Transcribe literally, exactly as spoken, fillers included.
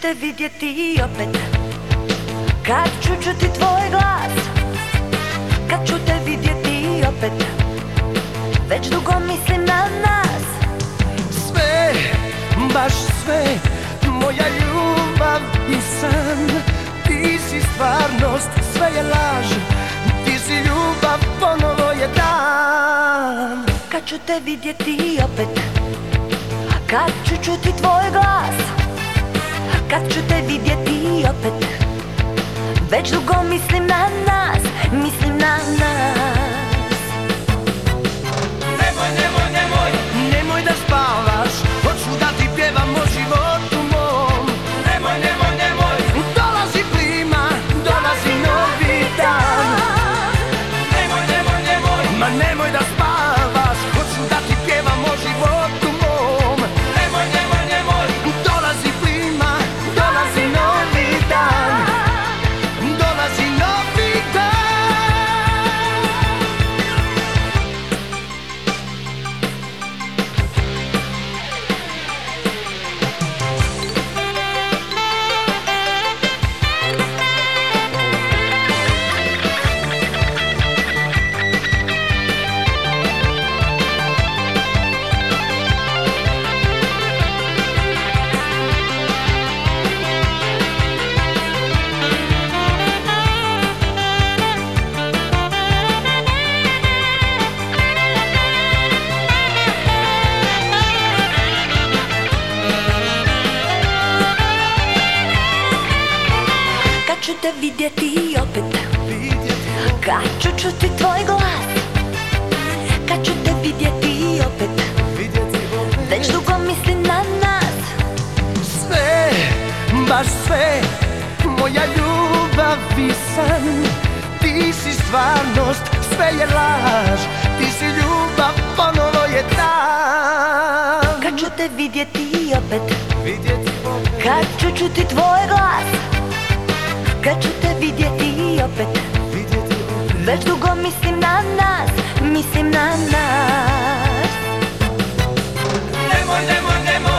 te vidjeti opet, kad ću čuti tvoj glas, kad ću te vidjeti opet, već dugo mislim na nas. Sve, baš sve, moja ljubav i san, ti si stvarnost, sve je laž, ti si ljubav, ponovo je dan. Kad ću te vidjeti opet, kad ću čuti tvoj glas, kad ću te vidjeti opet, već dugo mislim na nas, mislim na nas. Nemoj, nemoj, nemoj, nemoj da spavaš, hoću da ti pjevam o životu mom. Nemoj, nemoj, nemoj, dolazi plima, dolazi novi dan. Nemoj, nemoj, nemoj, ma nemoj da spavaš, hoću da ti pjevam o životu mom. Nemoj, nemoj, nemoj, dolazi plima, dolazi novi dan. Dolazi novi dan. Kad ću te vidjeti opet, kad ću čuti tvoj glas, kad ću te vidjeti opet, već dugo mislim na nas. Sve, baš sve, moja ljubav i san, ti si stvarnost, sve je laž, ti si ljubav, ponovo je dan. Kad ću te vidjeti opet, kad ću čuti tvoj glas, kad ću te vidjeti opet, već dugo mislim na nas, mislim na nas. Nemoj, nemoj, nemoj